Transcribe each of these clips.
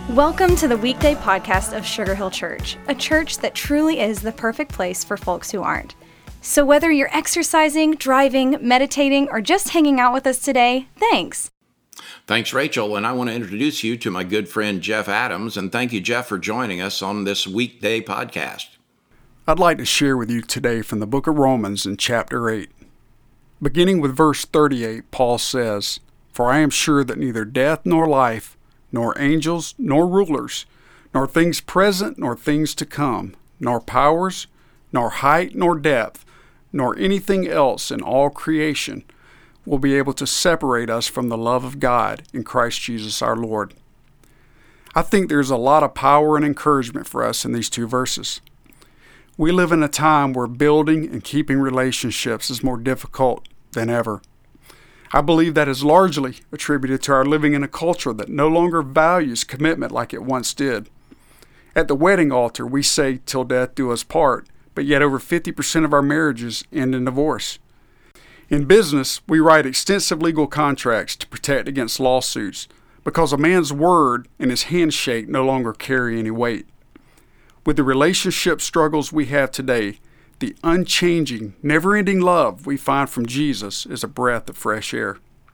Welcome to the weekday podcast of Sugar Hill Church, a church that truly is the perfect place for folks who aren't. So whether you're exercising, driving, meditating, or just hanging out with us today, thanks. Thanks, Rachel, and I want to introduce you to my good friend Jeff Adams, and thank you, Jeff, for joining us on this weekday podcast. I'd like to share with you today from the book of Romans in chapter 8. Beginning with verse 38, Paul says, "For I am sure that neither death nor life, nor angels, nor rulers, nor things present, nor things to come, nor powers, nor height, nor depth, nor anything else in all creation will be able to separate us from the love of God in Christ Jesus our Lord." I think there's a lot of power and encouragement for us in these two verses. We live in a time where building and keeping relationships is more difficult than ever. I believe that is largely attributed to our living in a culture that no longer values commitment like it once did. At the wedding altar, we say, "Till death do us part," but yet over 50% of our marriages end in divorce. In business, we write extensive legal contracts to protect against lawsuits because a man's word and his handshake no longer carry any weight. With the relationship struggles we have today, the unchanging, never-ending love we find from Jesus is a breath of fresh air.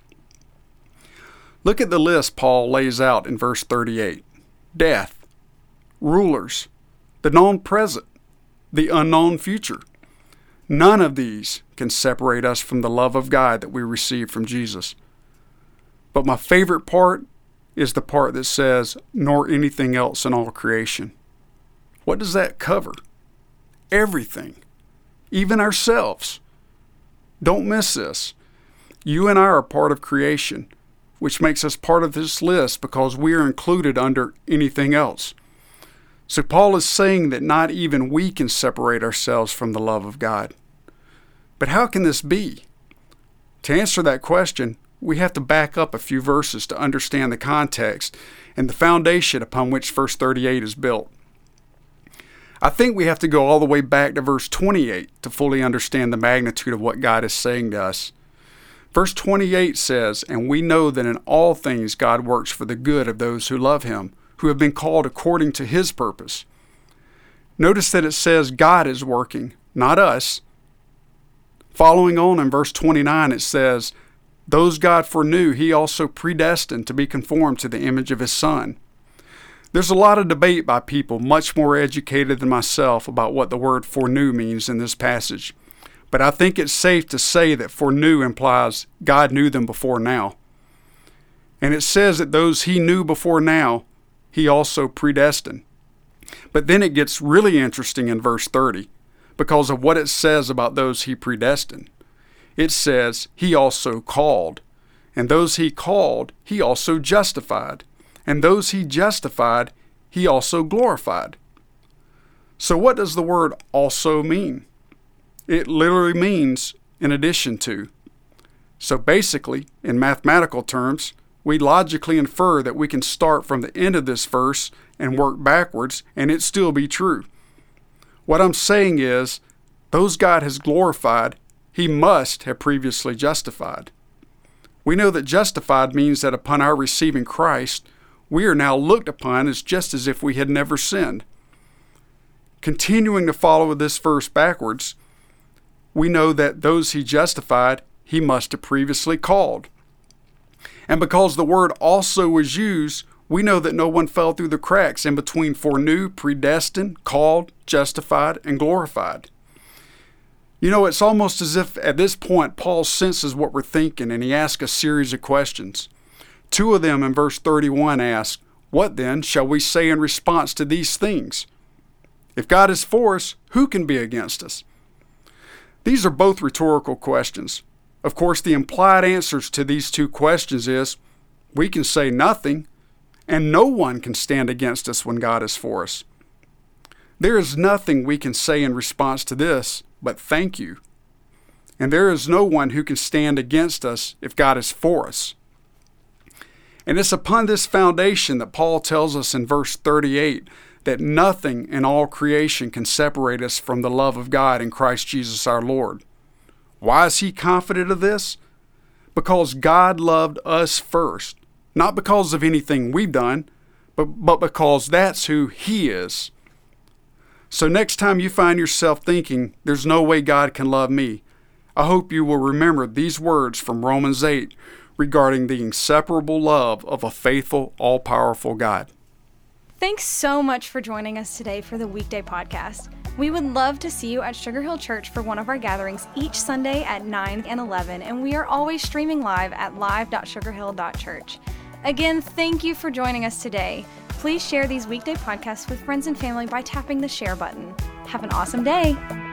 Look at the list Paul lays out in verse 38. Death, rulers, the known present, the unknown future. None of these can separate us from the love of God that we receive from Jesus. But my favorite part is the part that says, "nor anything else in all creation." What does that cover? Everything. Even ourselves. Don't miss this. You and I are part of creation, which makes us part of this list because we are included under anything else. So Paul is saying that not even we can separate ourselves from the love of God. But how can this be? To answer that question, we have to back up a few verses to understand the context and the foundation upon which verse 38 is built. I think we have to go all the way back to verse 28 to fully understand the magnitude of what God is saying to us. Verse 28 says, "And we know that in all things God works for the good of those who love Him, who have been called according to His purpose." Notice that it says God is working, not us. Following on in verse 29, it says, "Those God foreknew, He also predestined to be conformed to the image of His Son." There's a lot of debate by people much more educated than myself about what the word foreknew means in this passage. But I think it's safe to say that foreknew implies God knew them before now. And it says that those He knew before now, He also predestined. But then it gets really interesting in verse 30 because of what it says about those He predestined. It says He also called, and those He called, He also justified. And those He justified, He also glorified. So what does the word also mean? It literally means in addition to. So basically, in mathematical terms, we logically infer that we can start from the end of this verse and work backwards and it still be true. What I'm saying is, those God has glorified, He must have previously justified. We know that justified means that upon our receiving Christ, we are now looked upon as just as if we had never sinned. Continuing to follow this verse backwards, we know that those He justified, He must have previously called. And because the word also was used, we know that no one fell through the cracks in between foreknew, predestined, called, justified, and glorified. You know, it's almost as if at this point Paul senses what we're thinking and he asks a series of questions. Two of them in verse 31 ask, "What then shall we say in response to these things? If God is for us, who can be against us?" These are both rhetorical questions. Of course, the implied answers to these two questions is, we can say nothing, and no one can stand against us when God is for us. There is nothing we can say in response to this but thank you. And there is no one who can stand against us if God is for us. And it's upon this foundation that Paul tells us in verse 38 that nothing in all creation can separate us from the love of God in Christ Jesus our Lord. Why is he confident of this? Because God loved us first, not because of anything we've done, but because that's who He is. So next time you find yourself thinking, there's no way God can love me, I hope you will remember these words from Romans 8 regarding the inseparable love of a faithful, all-powerful God. Thanks so much for joining us today for the Weekday Podcast. We would love to see you at Sugar Hill Church for one of our gatherings each Sunday at 9 and 11, and we are always streaming live at live.sugarhill.church. Again, thank you for joining us today. Please share these weekday podcasts with friends and family by tapping the share button. Have an awesome day.